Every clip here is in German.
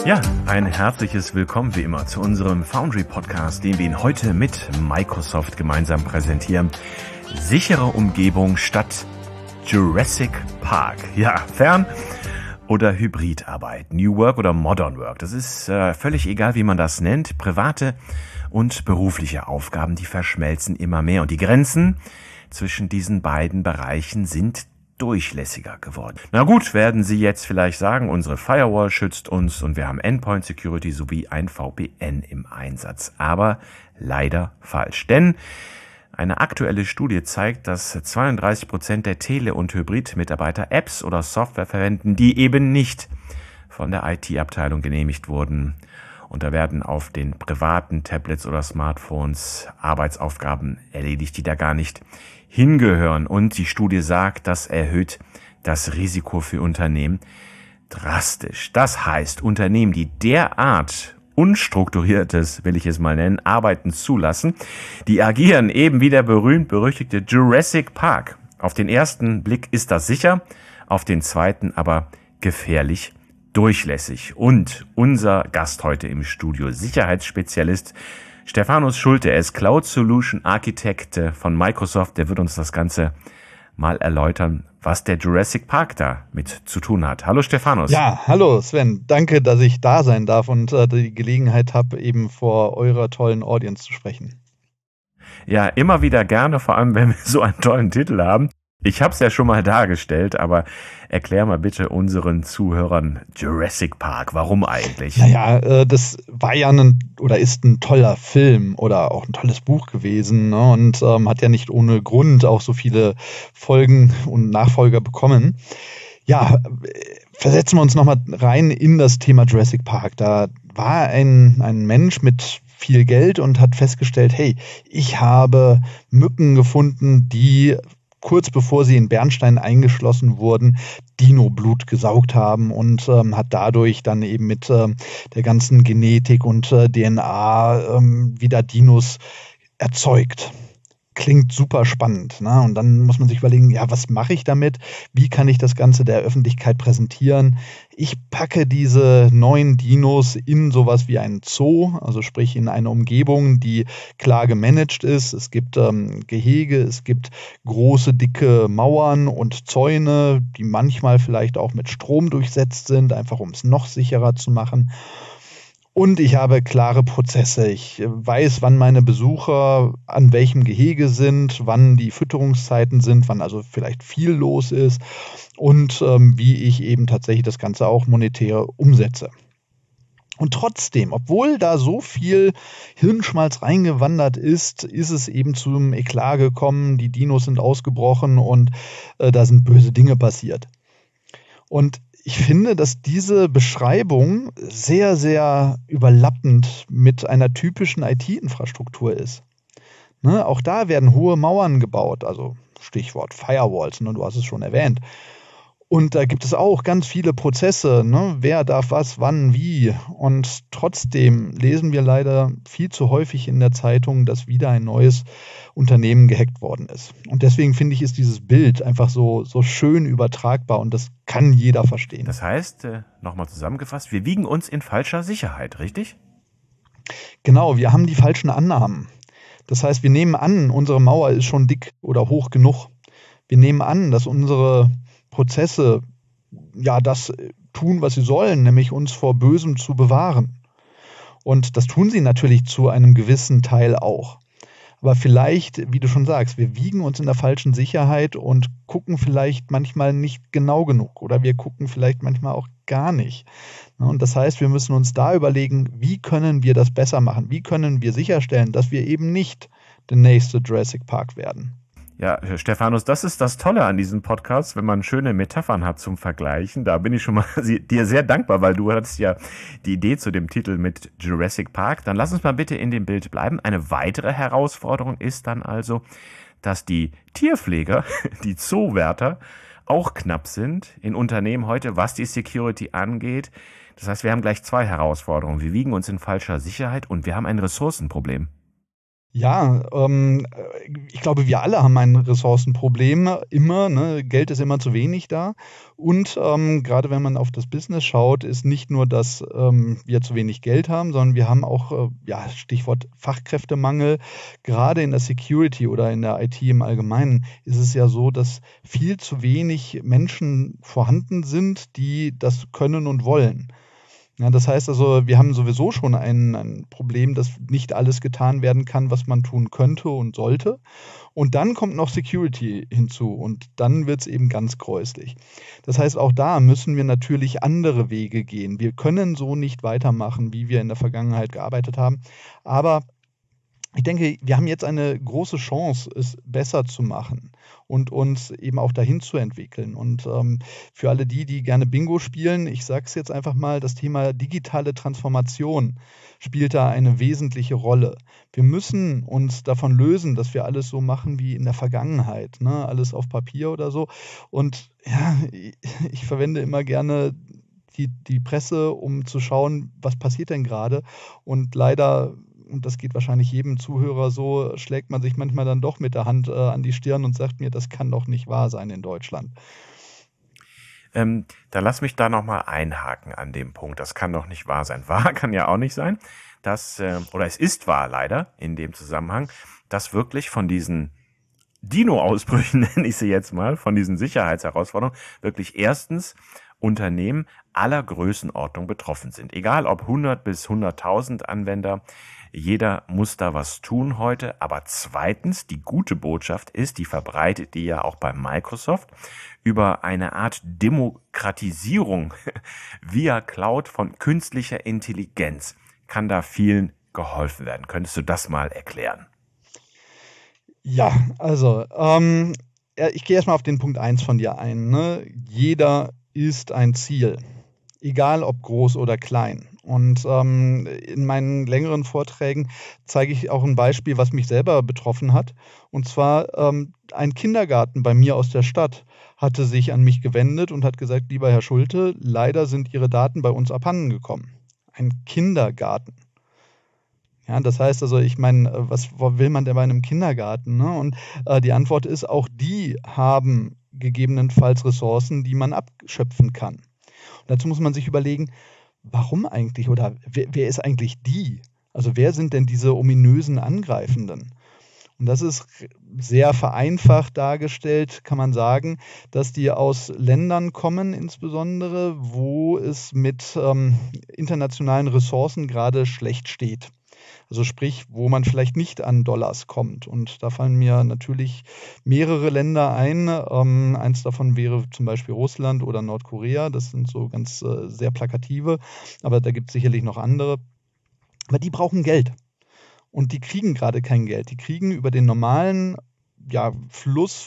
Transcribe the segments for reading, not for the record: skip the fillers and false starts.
Ja, ein herzliches Willkommen wie immer zu unserem Foundry-Podcast, den wir Ihnen heute mit Microsoft gemeinsam präsentieren. Sichere Umgebung statt Jurassic Park. Ja, Fern- oder Hybridarbeit, New Work oder Modern Work. Das ist völlig egal, wie man das nennt. Private und berufliche Aufgaben, die verschmelzen immer mehr. Und die Grenzen zwischen diesen beiden Bereichen sind durchlässiger geworden. Na gut, werden Sie jetzt vielleicht sagen, unsere Firewall schützt uns und wir haben Endpoint Security sowie ein VPN im Einsatz. Aber leider falsch. Denn eine aktuelle Studie zeigt, dass 32% der Tele- und Hybrid-Mitarbeiter Apps oder Software verwenden, die eben nicht von der IT-Abteilung genehmigt wurden. Und da werden auf den privaten Tablets oder Smartphones Arbeitsaufgaben erledigt, die da gar nicht hingehören. Und die Studie sagt, das erhöht das Risiko für Unternehmen drastisch. Das heißt, Unternehmen, die derart unstrukturiertes, will ich es mal nennen, Arbeiten zulassen, die agieren eben wie der berühmt-berüchtigte Jurassic Park. Auf den ersten Blick ist das sicher, auf den zweiten aber gefährlich durchlässig. Und unser Gast heute im Studio, Sicherheitsspezialist Stephanus Schulte, er ist Cloud Solution Architect von Microsoft, der wird uns das Ganze mal erläutern, was der Jurassic Park da mit zu tun hat. Hallo Stephanus. Ja, hallo Sven. Danke, dass ich da sein darf und die Gelegenheit habe, eben vor eurer tollen Audience zu sprechen. Ja, immer wieder gerne, vor allem wenn wir so einen tollen Titel haben. Ich habe es ja schon mal dargestellt, aber erklär mal bitte unseren Zuhörern Jurassic Park. Warum eigentlich? Naja, das war ja ist ein toller Film oder auch ein tolles Buch gewesen, ne? Und hat ja nicht ohne Grund auch so viele Folgen und Nachfolger bekommen. Ja, versetzen wir uns nochmal rein in das Thema Jurassic Park. Da war ein Mensch mit viel Geld und hat festgestellt, hey, ich habe Mücken gefunden, die kurz bevor sie in Bernstein eingeschlossen wurden, Dino-Blut gesaugt haben und hat dadurch dann eben mit der ganzen Genetik und DNA wieder Dinos erzeugt. Klingt super spannend, ne? Und dann muss man sich überlegen, ja, was mache ich damit? Wie kann ich das Ganze der Öffentlichkeit präsentieren? Ich packe diese neuen Dinos in sowas wie einen Zoo, also sprich in eine Umgebung, die klar gemanagt ist. Es gibt Gehege, es gibt große, dicke Mauern und Zäune, die manchmal vielleicht auch mit Strom durchsetzt sind, einfach um es noch sicherer zu machen. Und ich habe klare Prozesse. Ich weiß, wann meine Besucher an welchem Gehege sind, wann die Fütterungszeiten sind, wann also vielleicht viel los ist und wie ich eben tatsächlich das Ganze auch monetär umsetze. Und trotzdem, obwohl da so viel Hirnschmalz reingewandert ist, ist es eben zum Eklat gekommen, die Dinos sind ausgebrochen und da sind böse Dinge passiert. Und ich finde, dass diese Beschreibung sehr, sehr überlappend mit einer typischen IT-Infrastruktur ist. Ne? Auch da werden hohe Mauern gebaut, also Stichwort Firewalls, ne? Du hast es schon erwähnt. Und da gibt es auch ganz viele Prozesse, ne? Wer darf was, wann, wie. Und trotzdem lesen wir leider viel zu häufig in der Zeitung, dass wieder ein neues Unternehmen gehackt worden ist. Und deswegen finde ich, ist dieses Bild einfach so schön übertragbar und das kann jeder verstehen. Das heißt, nochmal zusammengefasst, wir wiegen uns in falscher Sicherheit, richtig? Genau, wir haben die falschen Annahmen. Das heißt, wir nehmen an, unsere Mauer ist schon dick oder hoch genug. Wir nehmen an, dass unsere Prozesse ja das tun, was sie sollen, nämlich uns vor Bösem zu bewahren. Und das tun sie natürlich zu einem gewissen Teil auch. Aber vielleicht, wie du schon sagst, wir wiegen uns in der falschen Sicherheit und gucken vielleicht manchmal nicht genau genug oder wir gucken vielleicht manchmal auch gar nicht. Und das heißt, wir müssen uns da überlegen, wie können wir das besser machen? Wie können wir sicherstellen, dass wir eben nicht der nächste Jurassic Park werden? Ja, Stephanus, das ist das Tolle an diesem Podcast, wenn man schöne Metaphern hat zum Vergleichen. Da bin ich schon mal dir sehr dankbar, weil du hattest ja die Idee zu dem Titel mit Jurassic Park. Dann lass uns mal bitte in dem Bild bleiben. Eine weitere Herausforderung ist dann also, dass die Tierpfleger, die Zoowärter, auch knapp sind in Unternehmen heute, was die Security angeht. Das heißt, wir haben gleich zwei Herausforderungen. Wir wiegen uns in falscher Sicherheit und wir haben ein Ressourcenproblem. Ja, ich glaube, wir alle haben ein Ressourcenproblem immer, ne? Geld ist immer zu wenig da. Und gerade wenn man auf das Business schaut, ist nicht nur, dass wir zu wenig Geld haben, sondern wir haben auch, ja, Stichwort Fachkräftemangel. Gerade in der Security oder in der IT im Allgemeinen ist es ja so, dass viel zu wenig Menschen vorhanden sind, die das können und wollen. Ja, das heißt also, wir haben sowieso schon ein Problem, dass nicht alles getan werden kann, was man tun könnte und sollte. Und dann kommt noch Security hinzu und dann wird es eben ganz gräuslich. Das heißt, auch da müssen wir natürlich andere Wege gehen. Wir können so nicht weitermachen, wie wir in der Vergangenheit gearbeitet haben. Aber ich denke, wir haben jetzt eine große Chance, es besser zu machen und uns eben auch dahin zu entwickeln. Und für alle die, die gerne Bingo spielen, ich sage es jetzt einfach mal, das Thema digitale Transformation spielt da eine wesentliche Rolle. Wir müssen uns davon lösen, dass wir alles so machen wie in der Vergangenheit, ne? Alles auf Papier oder so. Und ja, ich verwende immer gerne die Presse, um zu schauen, was passiert denn gerade. Und leider, und das geht wahrscheinlich jedem Zuhörer so, schlägt man sich manchmal dann doch mit der Hand an die Stirn und sagt mir, das kann doch nicht wahr sein in Deutschland. Dann lass mich da nochmal einhaken an dem Punkt. Das kann doch nicht wahr sein. Wahr kann ja auch nicht sein, dass, oder es ist wahr leider in dem Zusammenhang, dass wirklich von diesen Dino-Ausbrüchen, nenne ich sie jetzt mal, von diesen Sicherheitsherausforderungen, wirklich erstens Unternehmen aller Größenordnung betroffen sind. Egal ob 100 bis 100.000 Anwender, jeder muss da was tun heute. Aber zweitens, die gute Botschaft ist, die verbreitet die ja auch bei Microsoft, über eine Art Demokratisierung via Cloud von künstlicher Intelligenz kann da vielen geholfen werden. Könntest du das mal erklären? Ja, also ich gehe erstmal auf den Punkt 1 von dir ein. Ne? Jeder ist ein Ziel, egal ob groß oder klein. Und in meinen längeren Vorträgen zeige ich auch ein Beispiel, was mich selber betroffen hat. Und zwar ein Kindergarten bei mir aus der Stadt hatte sich an mich gewendet und hat gesagt, lieber Herr Schulte, leider sind Ihre Daten bei uns abhanden gekommen. Ein Kindergarten. Ja, das heißt also, ich meine, was will man denn bei einem Kindergarten? Ne? Und die Antwort ist, auch die haben gegebenenfalls Ressourcen, die man abschöpfen kann. Und dazu muss man sich überlegen, warum eigentlich oder wer ist eigentlich die? Also wer sind denn diese ominösen Angreifenden? Und das ist sehr vereinfacht dargestellt, kann man sagen, dass die aus Ländern kommen, insbesondere, wo es mit internationalen Ressourcen gerade schlecht steht. Also sprich, wo man vielleicht nicht an Dollars kommt. Und da fallen mir natürlich mehrere Länder ein. Eins davon wäre zum Beispiel Russland oder Nordkorea. Das sind so ganz sehr plakative, aber da gibt es sicherlich noch andere. Aber die brauchen Geld. Und die kriegen gerade kein Geld. Die kriegen über den normalen Fluss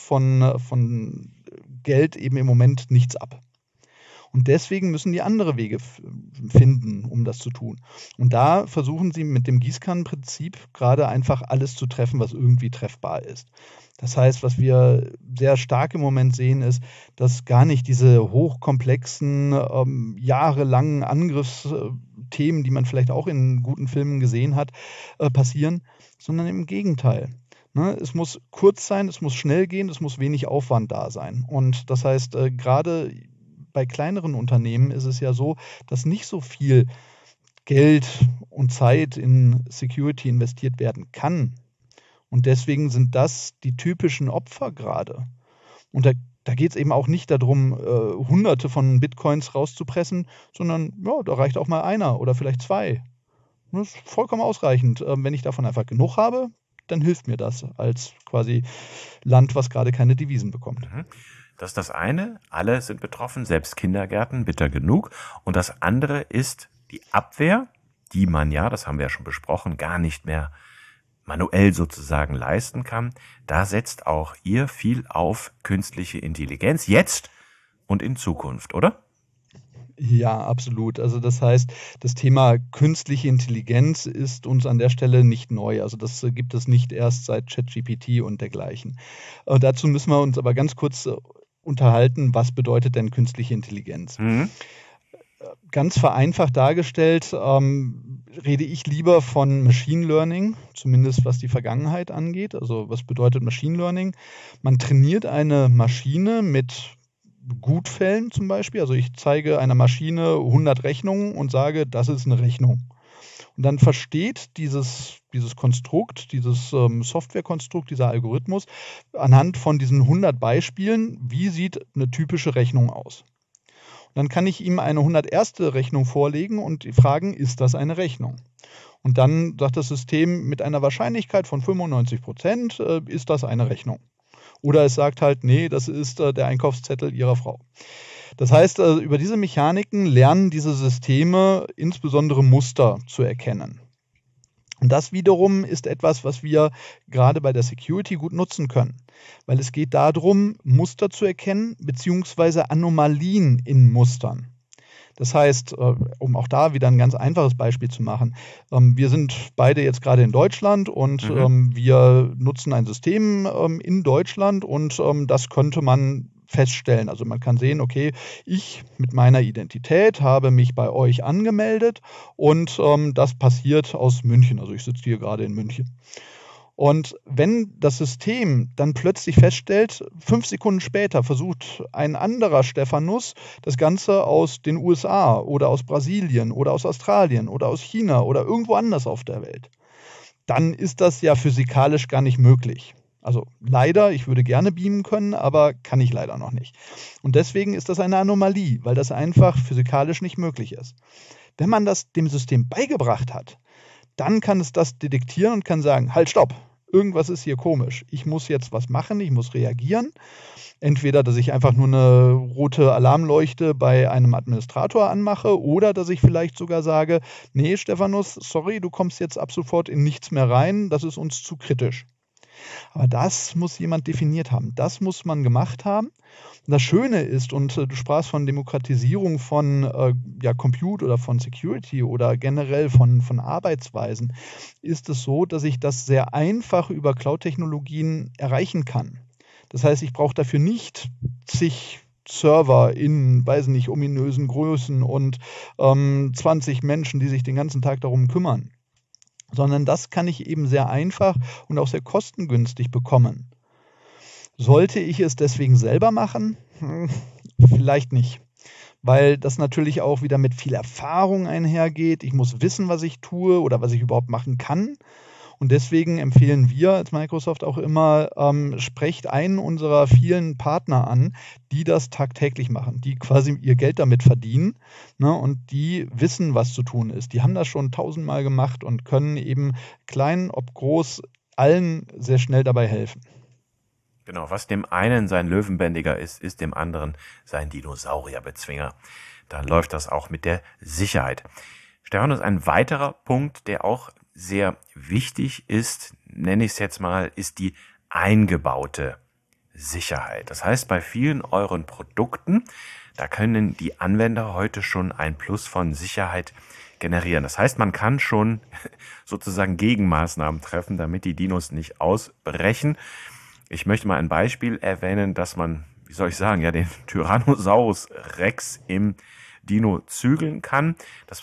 von Geld eben im Moment nichts ab. Und deswegen müssen die andere Wege finden, um das zu tun. Und da versuchen sie mit dem Gießkannenprinzip gerade einfach alles zu treffen, was irgendwie treffbar ist. Das heißt, was wir sehr stark im Moment sehen, ist, dass gar nicht diese hochkomplexen, jahrelangen Angriffsthemen, die man vielleicht auch in guten Filmen gesehen hat, passieren, sondern im Gegenteil. Ne, es muss kurz sein, es muss schnell gehen, es muss wenig Aufwand da sein. Und das heißt, gerade bei kleineren Unternehmen ist es ja so, dass nicht so viel Geld und Zeit in Security investiert werden kann. Und deswegen sind das die typischen Opfer gerade. Und da geht es eben auch nicht darum, Hunderte von Bitcoins rauszupressen, sondern ja, da reicht auch mal einer oder vielleicht zwei. Das ist vollkommen ausreichend. Wenn ich davon einfach genug habe, dann hilft mir das als quasi Land, was gerade keine Devisen bekommt. Das ist das eine, alle sind betroffen, selbst Kindergärten, bitter genug. Und das andere ist die Abwehr, die man ja, das haben wir ja schon besprochen, gar nicht mehr manuell sozusagen leisten kann. Da setzt auch ihr viel auf künstliche Intelligenz, jetzt und in Zukunft, oder? Ja, absolut. Also das heißt, das Thema künstliche Intelligenz ist uns an der Stelle nicht neu. Also das gibt es nicht erst seit ChatGPT und dergleichen. Dazu müssen wir uns aber ganz kurz unterhalten, was bedeutet denn künstliche Intelligenz? Ganz vereinfacht dargestellt, rede ich lieber von Machine Learning, zumindest was die Vergangenheit angeht. Also was bedeutet Machine Learning? Man trainiert eine Maschine mit Gutfällen zum Beispiel. Also ich zeige einer Maschine 100 Rechnungen und sage, das ist eine Rechnung. Und dann versteht dieses Konstrukt, dieses Softwarekonstrukt, dieser Algorithmus anhand von diesen 100 Beispielen, wie sieht eine typische Rechnung aus. Und dann kann ich ihm eine 101. Rechnung vorlegen und fragen, ist das eine Rechnung? Und dann sagt das System mit einer Wahrscheinlichkeit von 95%, ist das eine Rechnung. Oder es sagt halt, nee, das ist der Einkaufszettel Ihrer Frau. Das heißt, über diese Mechaniken lernen diese Systeme insbesondere Muster zu erkennen. Und das wiederum ist etwas, was wir gerade bei der Security gut nutzen können, weil es geht darum, Muster zu erkennen bzw. Anomalien in Mustern. Das heißt, um auch da wieder ein ganz einfaches Beispiel zu machen, wir sind beide jetzt gerade in Deutschland und wir nutzen ein System in Deutschland und das könnte man feststellen. Also man kann sehen, okay, ich mit meiner Identität habe mich bei euch angemeldet und das passiert aus München. Also ich sitze hier gerade in München. Und wenn das System dann plötzlich feststellt, 5 Sekunden später versucht ein anderer Stephanus das Ganze aus den USA oder aus Brasilien oder aus Australien oder aus China oder irgendwo anders auf der Welt, dann ist das ja physikalisch gar nicht möglich. Also leider, ich würde gerne beamen können, aber kann ich leider noch nicht. Und deswegen ist das eine Anomalie, weil das einfach physikalisch nicht möglich ist. Wenn man das dem System beigebracht hat, dann kann es das detektieren und kann sagen, halt, stopp, irgendwas ist hier komisch. Ich muss jetzt was machen, ich muss reagieren. Entweder, dass ich einfach nur eine rote Alarmleuchte bei einem Administrator anmache oder dass ich vielleicht sogar sage, nee, Stephanus, sorry, du kommst jetzt ab sofort in nichts mehr rein, das ist uns zu kritisch. Aber das muss jemand definiert haben. Das muss man gemacht haben. Und das Schöne ist, und du sprachst von Demokratisierung von Compute oder von Security oder generell von Arbeitsweisen, ist es so, dass ich das sehr einfach über Cloud-Technologien erreichen kann. Das heißt, ich brauche dafür nicht zig Server in, weiß nicht, ominösen Größen und 20 Menschen, die sich den ganzen Tag darum kümmern. Sondern das kann ich eben sehr einfach und auch sehr kostengünstig bekommen. Sollte ich es deswegen selber machen? Vielleicht nicht, weil das natürlich auch wieder mit viel Erfahrung einhergeht. Ich muss wissen, was ich tue oder was ich überhaupt machen kann. Und deswegen empfehlen wir als Microsoft auch immer, sprecht einen unserer vielen Partner an, die das tagtäglich machen, die quasi ihr Geld damit verdienen, ne, und die wissen, was zu tun ist. Die haben das schon 1000-mal gemacht und können eben klein, ob groß, allen sehr schnell dabei helfen. Genau, was dem einen sein Löwenbändiger ist, ist dem anderen sein Dinosaurierbezwinger. Dann läuft das auch mit der Sicherheit. Stephanus, ein weiterer Punkt, der auch sehr wichtig ist, nenne ich es jetzt mal, ist die eingebaute Sicherheit. Das heißt, bei vielen euren Produkten, da können die Anwender heute schon ein Plus von Sicherheit generieren. Das heißt, man kann schon sozusagen Gegenmaßnahmen treffen, damit die Dinos nicht ausbrechen. Ich möchte mal ein Beispiel erwähnen, dass man, wie soll ich sagen, ja, den Tyrannosaurus Rex im Dino zügeln kann.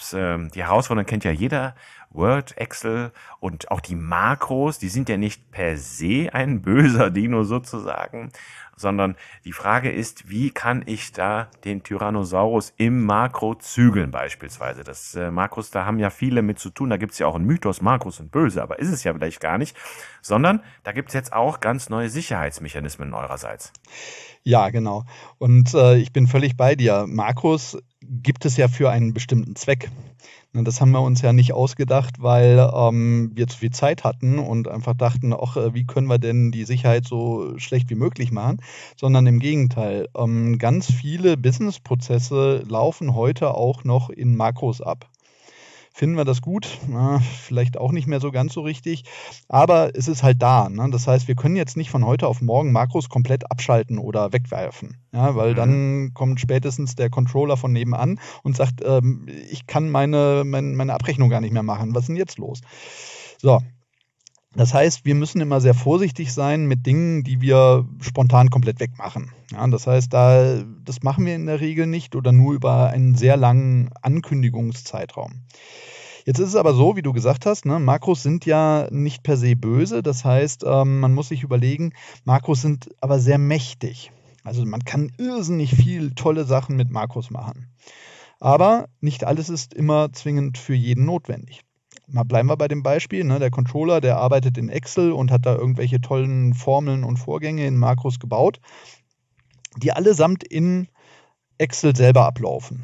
Die Herausforderung kennt ja jeder. Word, Excel und auch die Makros, die sind ja nicht per se ein böser Dino sozusagen, sondern die Frage ist, wie kann ich da den Tyrannosaurus im Makro zügeln beispielsweise. Das Makros, da haben ja viele mit zu tun, da gibt es ja auch einen Mythos, Makros sind böse, aber ist es ja vielleicht gar nicht, sondern da gibt es jetzt auch ganz neue Sicherheitsmechanismen eurerseits. Ja, genau. Und ich bin völlig bei dir. Makros gibt es ja für einen bestimmten Zweck. Das haben wir uns ja nicht ausgedacht, weil wir zu viel Zeit hatten und einfach dachten, ach, wie können wir denn die Sicherheit so schlecht wie möglich machen, sondern im Gegenteil. Ganz viele Businessprozesse laufen heute auch noch in Makros ab. Finden wir das gut? Na, vielleicht auch nicht mehr so ganz so richtig, aber es ist halt da. Ne? Das heißt, wir können jetzt nicht von heute auf morgen Makros komplett abschalten oder wegwerfen, ja, weil dann kommt spätestens der Controller von nebenan und sagt, ich kann meine Abrechnung gar nicht mehr machen. Was ist denn jetzt los? So. Das heißt, wir müssen immer sehr vorsichtig sein mit Dingen, die wir spontan komplett wegmachen. Ja, das heißt, das machen wir in der Regel nicht oder nur über einen sehr langen Ankündigungszeitraum. Jetzt ist es aber so, wie du gesagt hast, ne, Makros sind ja nicht per se böse. Das heißt, man muss sich überlegen, Makros sind aber sehr mächtig. Also man kann irrsinnig viel tolle Sachen mit Makros machen. Aber nicht alles ist immer zwingend für jeden notwendig. Mal bleiben wir bei dem Beispiel, ne, der Controller, der arbeitet in Excel und hat da irgendwelche tollen Formeln und Vorgänge in Makros gebaut, die allesamt in Excel selber ablaufen.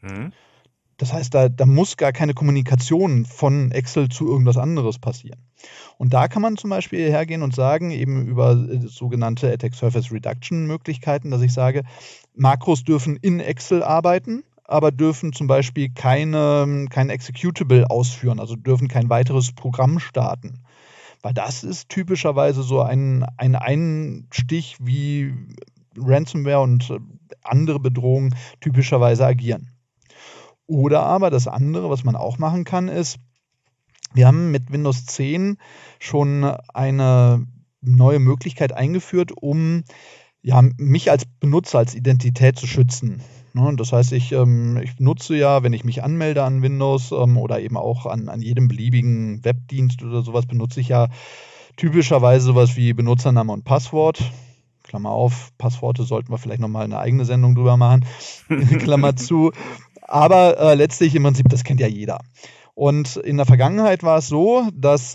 Das heißt, da muss gar keine Kommunikation von Excel zu irgendwas anderes passieren. Und da kann man zum Beispiel hergehen und sagen, eben über sogenannte Attack Surface Reduction Möglichkeiten, dass ich sage, Makros dürfen in Excel arbeiten, aber dürfen zum Beispiel kein Executable ausführen, also dürfen kein weiteres Programm starten. Weil das ist typischerweise so ein Einstich, wie Ransomware und andere Bedrohungen typischerweise agieren. Oder aber das andere, was man auch machen kann, ist, wir haben mit Windows 10 schon eine neue Möglichkeit eingeführt, um mich als Benutzer, als Identität zu schützen. Das heißt, ich nutze ja, wenn ich mich anmelde an Windows oder eben auch an jedem beliebigen Webdienst oder sowas, benutze ich ja typischerweise sowas wie Benutzername und Passwort. Klammer auf, Passworte sollten wir vielleicht nochmal eine eigene Sendung drüber machen. Klammer zu. Aber letztlich im Prinzip, das kennt ja jeder. Und in der Vergangenheit war es so, dass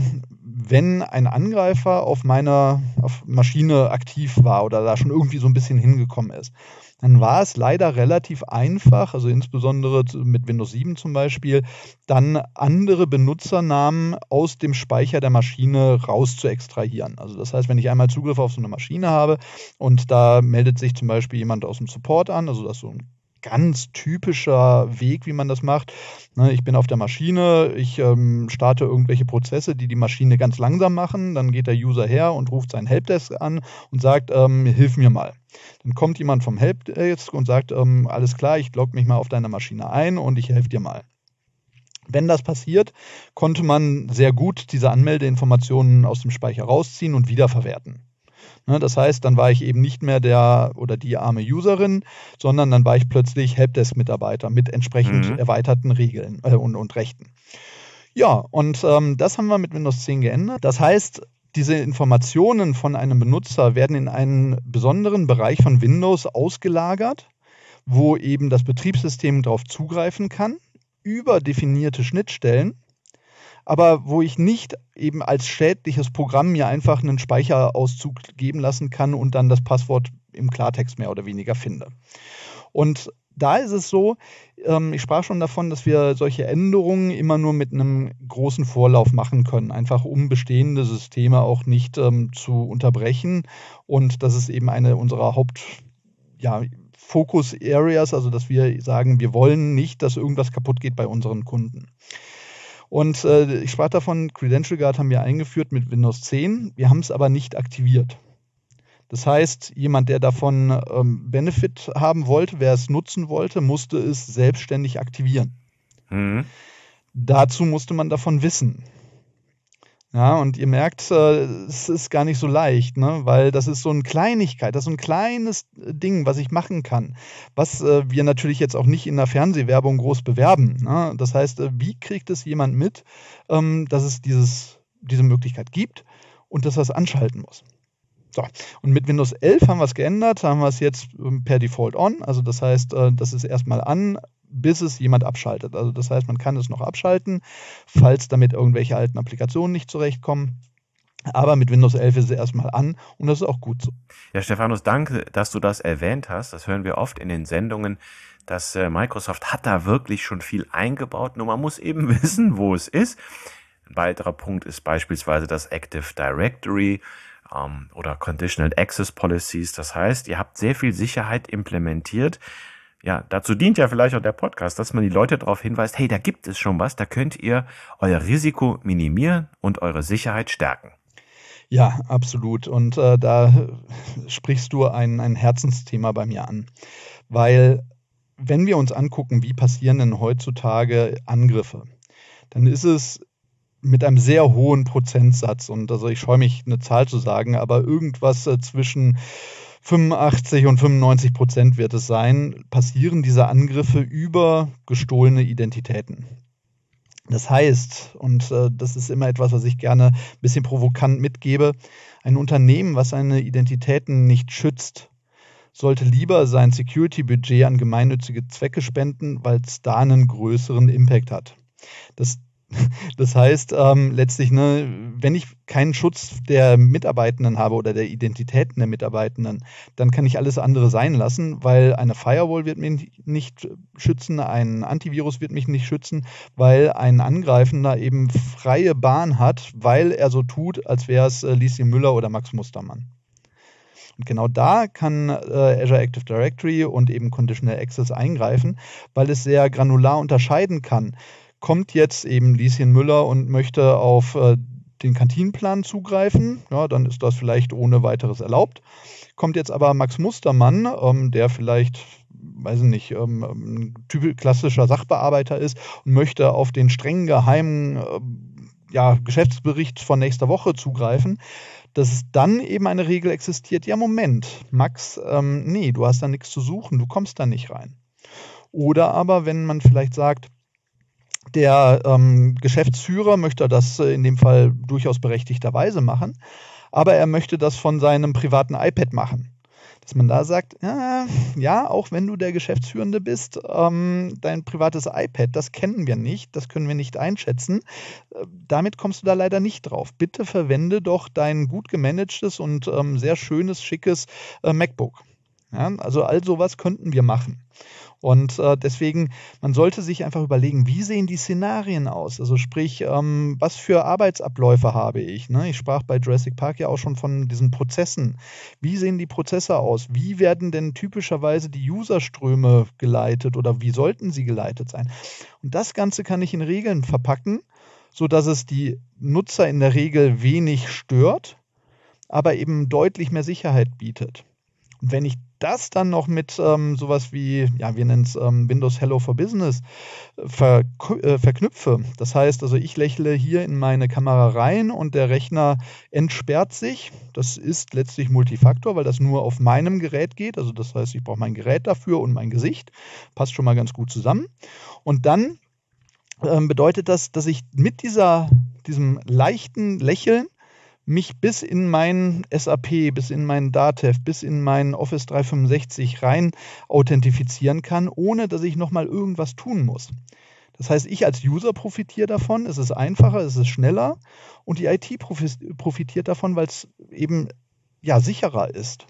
wenn ein Angreifer auf meiner Maschine aktiv war oder da schon irgendwie so ein bisschen hingekommen ist, dann war es leider relativ einfach, also insbesondere mit Windows 7 zum Beispiel, dann andere Benutzernamen aus dem Speicher der Maschine raus zu extrahieren. Also das heißt, wenn ich einmal Zugriff auf so eine Maschine habe und da meldet sich zum Beispiel jemand aus dem Support an, also das ist so ein ganz typischer Weg, wie man das macht. Ich bin auf der Maschine, ich starte irgendwelche Prozesse, die Maschine ganz langsam machen, dann geht der User her und ruft seinen Helpdesk an und sagt, hilf mir mal. Dann kommt jemand vom Helpdesk und sagt, alles klar, ich logge mich mal auf deine Maschine ein und ich helfe dir mal. Wenn das passiert, konnte man sehr gut diese Anmeldeinformationen aus dem Speicher rausziehen und wiederverwerten. Das heißt, dann war ich eben nicht mehr der oder die arme Userin, sondern dann war ich plötzlich Helpdesk-Mitarbeiter mit entsprechend erweiterten Regeln und Rechten. Ja, und das haben wir mit Windows 10 geändert. Das heißt, diese Informationen von einem Benutzer werden in einen besonderen Bereich von Windows ausgelagert, wo eben das Betriebssystem darauf zugreifen kann, über definierte Schnittstellen, aber wo ich nicht eben als schädliches Programm mir einfach einen Speicherauszug geben lassen kann und dann das Passwort im Klartext mehr oder weniger finde. Und da ist es so, ich sprach schon davon, dass wir solche Änderungen immer nur mit einem großen Vorlauf machen können, einfach um bestehende Systeme auch nicht zu unterbrechen. Und das ist eben eine unserer Focus Areas, also dass wir sagen, wir wollen nicht, dass irgendwas kaputt geht bei unseren Kunden. Und ich sprach davon, Credential Guard haben wir eingeführt mit Windows 10, wir haben es aber nicht aktiviert. Das heißt, jemand, der davon Benefit haben wollte, wer es nutzen wollte, musste es selbstständig aktivieren. Dazu musste man davon wissen. Ja, und ihr merkt, es ist gar nicht so leicht, ne? Weil das ist so eine Kleinigkeit, das ist so ein kleines Ding, was ich machen kann, was wir natürlich jetzt auch nicht in der Fernsehwerbung groß bewerben. Ne? Das heißt, wie kriegt es jemand mit, dass es diese Möglichkeit gibt und dass er es anschalten muss? So, und mit Windows 11 haben wir es geändert, haben wir es jetzt per Default on, also das heißt, das ist erstmal an, bis es jemand abschaltet. Also das heißt, man kann es noch abschalten, falls damit irgendwelche alten Applikationen nicht zurechtkommen. Aber mit Windows 11 ist es erstmal an und das ist auch gut so. Ja, Stephanus, danke, dass du das erwähnt hast. Das hören wir oft in den Sendungen, dass Microsoft hat da wirklich schon viel eingebaut. Nur man muss eben wissen, wo es ist. Ein weiterer Punkt ist beispielsweise das Active Directory oder Conditional Access Policies. Das heißt, ihr habt sehr viel Sicherheit implementiert. Ja, dazu dient ja vielleicht auch der Podcast, dass man die Leute darauf hinweist, hey, da gibt es schon was, da könnt ihr euer Risiko minimieren und eure Sicherheit stärken. Ja, absolut. Und da sprichst du ein Herzensthema bei mir an. Weil wenn wir uns angucken, wie passieren denn heutzutage Angriffe, dann ist es mit einem sehr hohen Prozentsatz, und also ich scheue mich, eine Zahl zu sagen, aber irgendwas zwischen 85 und 95% wird es sein, passieren diese Angriffe über gestohlene Identitäten. Das heißt, und das ist immer etwas, was ich gerne ein bisschen provokant mitgebe, ein Unternehmen, was seine Identitäten nicht schützt, sollte lieber sein Security-Budget an gemeinnützige Zwecke spenden, weil es da einen größeren Impact hat. Das heißt letztlich, wenn ich keinen Schutz der Mitarbeitenden habe oder der Identitäten der Mitarbeitenden, dann kann ich alles andere sein lassen, weil eine Firewall wird mich nicht schützen, ein Antivirus wird mich nicht schützen, weil ein Angreifender eben freie Bahn hat, weil er so tut, als wäre es Lieschen Müller oder Max Mustermann. Und genau da kann Azure Active Directory und eben Conditional Access eingreifen, weil es sehr granular unterscheiden kann. Kommt jetzt eben Lieschen Müller und möchte auf den Kantinenplan zugreifen, ja, dann ist das vielleicht ohne weiteres erlaubt. Kommt jetzt aber Max Mustermann, der vielleicht, weiß ich nicht, ein klassischer Sachbearbeiter ist und möchte auf den streng geheimen Geschäftsbericht von nächster Woche zugreifen, dass es dann eben eine Regel existiert, ja Moment, Max, nee, du hast da nichts zu suchen, du kommst da nicht rein. Oder aber, wenn man vielleicht sagt, der Geschäftsführer möchte das in dem Fall durchaus berechtigterweise machen, aber er möchte das von seinem privaten iPad machen. Dass man da sagt, ja, auch wenn du der Geschäftsführende bist, dein privates iPad, das kennen wir nicht, das können wir nicht einschätzen. Damit kommst du da leider nicht drauf. Bitte verwende doch dein gut gemanagtes und sehr schönes, schickes MacBook. Ja, also all sowas könnten wir machen. Und deswegen, man sollte sich einfach überlegen, wie sehen die Szenarien aus? Also sprich, was für Arbeitsabläufe habe ich? Ne? Ich sprach bei Jurassic Park ja auch schon von diesen Prozessen. Wie sehen die Prozesse aus? Wie werden denn typischerweise die Userströme geleitet oder wie sollten sie geleitet sein? Und das Ganze kann ich in Regeln verpacken, sodass es die Nutzer in der Regel wenig stört, aber eben deutlich mehr Sicherheit bietet. Und wenn ich das dann noch mit sowas wie, ja, wir nennen es Windows Hello for Business, verknüpfe. Das heißt, also ich lächle hier in meine Kamera rein und der Rechner entsperrt sich. Das ist letztlich Multifaktor, weil das nur auf meinem Gerät geht. Also das heißt, ich brauche mein Gerät dafür und mein Gesicht. Passt schon mal ganz gut zusammen. Und dann bedeutet das, dass ich mit diesem leichten Lächeln mich bis in mein SAP, bis in mein Datev, bis in mein Office 365 rein authentifizieren kann, ohne dass ich nochmal irgendwas tun muss. Das heißt, ich als User profitiere davon, es ist einfacher, es ist schneller und die IT profitiert davon, weil es eben sicherer ist.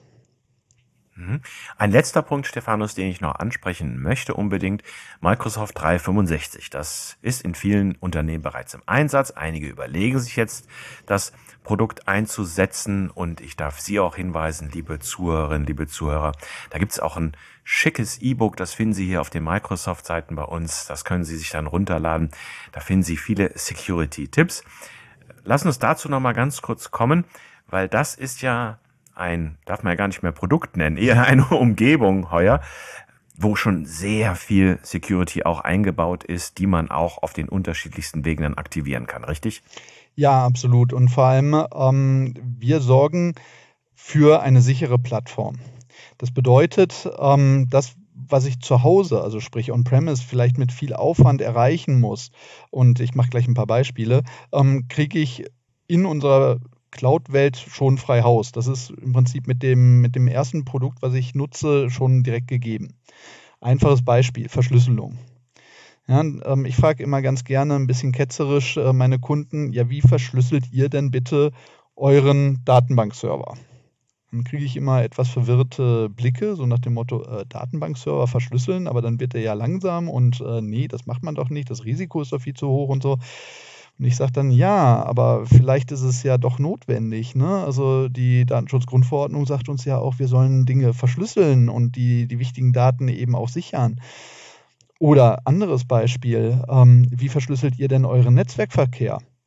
Ein letzter Punkt, Stephanus, den ich noch ansprechen möchte unbedingt, Microsoft 365. Das ist in vielen Unternehmen bereits im Einsatz. Einige überlegen sich jetzt, das Produkt einzusetzen und ich darf Sie auch hinweisen, liebe Zuhörerinnen, liebe Zuhörer, da gibt es auch ein schickes E-Book, das finden Sie hier auf den Microsoft-Seiten bei uns, das können Sie sich dann runterladen, da finden Sie viele Security-Tipps. Lassen uns dazu nochmal ganz kurz kommen, weil das ist ja darf man ja gar nicht mehr Produkt nennen, eher eine Umgebung heuer, wo schon sehr viel Security auch eingebaut ist, die man auch auf den unterschiedlichsten Wegen dann aktivieren kann, richtig? Ja, absolut. Und vor allem, wir sorgen für eine sichere Plattform. Das bedeutet, das, was ich zu Hause, also sprich on-premise, vielleicht mit viel Aufwand erreichen muss, und ich mache gleich ein paar Beispiele, kriege ich in unserer Cloud-Welt schon frei Haus. Das ist im Prinzip mit dem ersten Produkt, was ich nutze, schon direkt gegeben. Einfaches Beispiel, Verschlüsselung. Ja, ich frage immer ganz gerne ein bisschen ketzerisch meine Kunden, ja, wie verschlüsselt ihr denn bitte euren Datenbankserver? Dann kriege ich immer etwas verwirrte Blicke, so nach dem Motto, Datenbankserver verschlüsseln, aber dann wird der ja langsam und nee, das macht man doch nicht, das Risiko ist doch viel zu hoch und so. Und ich sage dann, ja, aber vielleicht ist es ja doch notwendig. Ne? Also die Datenschutzgrundverordnung sagt uns ja auch, wir sollen Dinge verschlüsseln und die wichtigen Daten eben auch sichern. Oder anderes Beispiel, wie verschlüsselt ihr denn euren Netzwerkverkehr?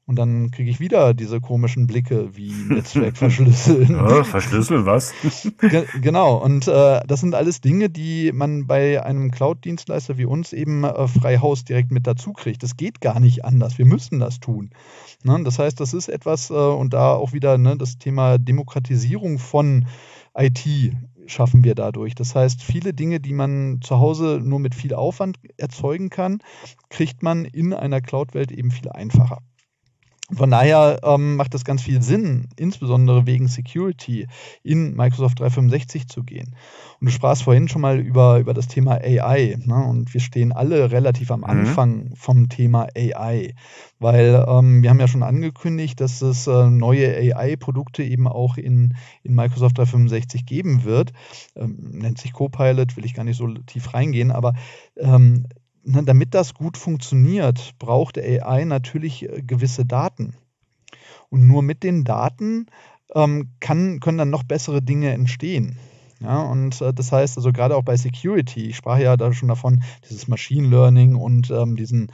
Und dann kriege ich wieder diese komischen Blicke wie Netzwerk verschlüsseln. Ja, verschlüsseln was? Genau, und das sind alles Dinge, die man bei einem Cloud-Dienstleister wie uns eben frei Haus direkt mit dazu kriegt. Das geht gar nicht anders. Wir müssen das tun. Ne? Das heißt, das ist etwas, und da auch wieder das Thema Demokratisierung von IT schaffen wir dadurch. Das heißt, viele Dinge, die man zu Hause nur mit viel Aufwand erzeugen kann, kriegt man in einer Cloud-Welt eben viel einfacher. Von daher macht es ganz viel Sinn, insbesondere wegen Security in Microsoft 365 zu gehen. Und du sprachst vorhin schon mal über das Thema AI, ne? Und wir stehen alle relativ am Anfang vom Thema AI, weil wir haben ja schon angekündigt, dass es neue AI-Produkte eben auch in Microsoft 365 geben wird. Nennt sich Copilot, will ich gar nicht so tief reingehen, aber damit das gut funktioniert, braucht AI natürlich gewisse Daten. Und nur mit den Daten können dann noch bessere Dinge entstehen. Ja, und das heißt, also gerade auch bei Security, ich sprach ja da schon davon, dieses Machine Learning und diese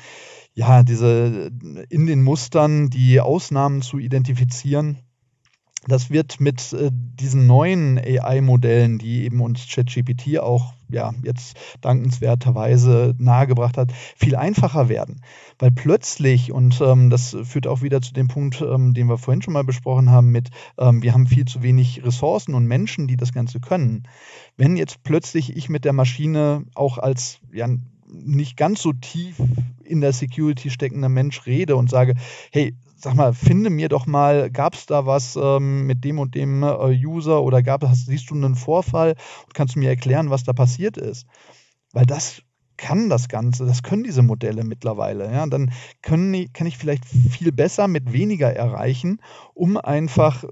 in den Mustern die Ausnahmen zu identifizieren. Das wird mit diesen neuen AI-Modellen, die eben uns ChatGPT auch jetzt dankenswerterweise nahegebracht hat, viel einfacher werden. Weil plötzlich, und das führt auch wieder zu dem Punkt, den wir vorhin schon mal besprochen haben, wir haben viel zu wenig Ressourcen und Menschen, die das Ganze können. Wenn jetzt plötzlich ich mit der Maschine auch als nicht ganz so tief in der Security steckender Mensch rede und sage, hey, sag mal, finde mir doch mal, gab es da was mit dem und dem User oder siehst du einen Vorfall und kannst du mir erklären, was da passiert ist? Weil das können diese Modelle mittlerweile. Ja? Dann kann ich vielleicht viel besser mit weniger erreichen, um einfach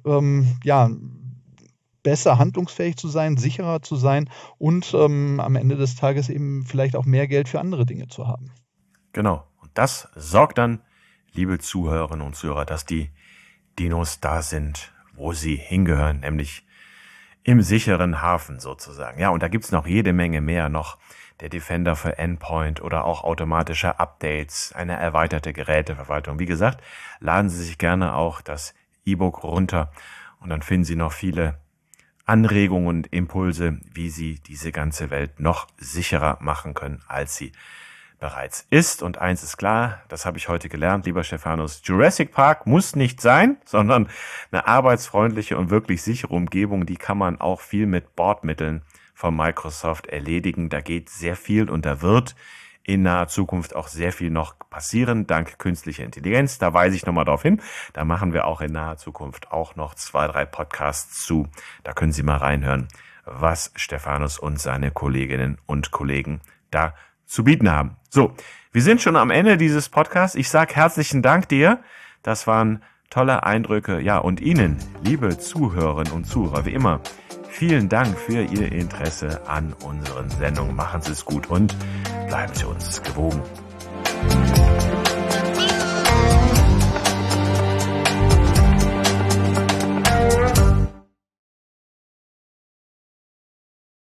besser handlungsfähig zu sein, sicherer zu sein und am Ende des Tages eben vielleicht auch mehr Geld für andere Dinge zu haben. Genau. Und das sorgt dann, liebe Zuhörerinnen und Zuhörer, dass die Dinos da sind, wo sie hingehören, nämlich im sicheren Hafen sozusagen. Ja, und da gibt's noch jede Menge mehr, noch der Defender für Endpoint oder auch automatische Updates, eine erweiterte Geräteverwaltung. Wie gesagt, laden Sie sich gerne auch das E-Book runter und dann finden Sie noch viele Anregungen und Impulse, wie Sie diese ganze Welt noch sicherer machen können, als sie bereits ist. Und eins ist klar, das habe ich heute gelernt, lieber Stephanus, Jurassic Park muss nicht sein, sondern eine arbeitsfreundliche und wirklich sichere Umgebung, die kann man auch viel mit Bordmitteln von Microsoft erledigen. Da geht sehr viel und da wird in naher Zukunft auch sehr viel noch passieren, dank künstlicher Intelligenz. Da weise ich nochmal darauf hin. Da machen wir auch in naher Zukunft auch noch 2, 3 Podcasts zu. Da können Sie mal reinhören, was Stephanus und seine Kolleginnen und Kollegen da zu bieten haben. So, wir sind schon am Ende dieses Podcasts. Ich sage herzlichen Dank dir. Das waren tolle Eindrücke. Ja, und Ihnen, liebe Zuhörerinnen und Zuhörer, wie immer, vielen Dank für Ihr Interesse an unseren Sendungen. Machen Sie es gut und bleiben Sie uns gewogen.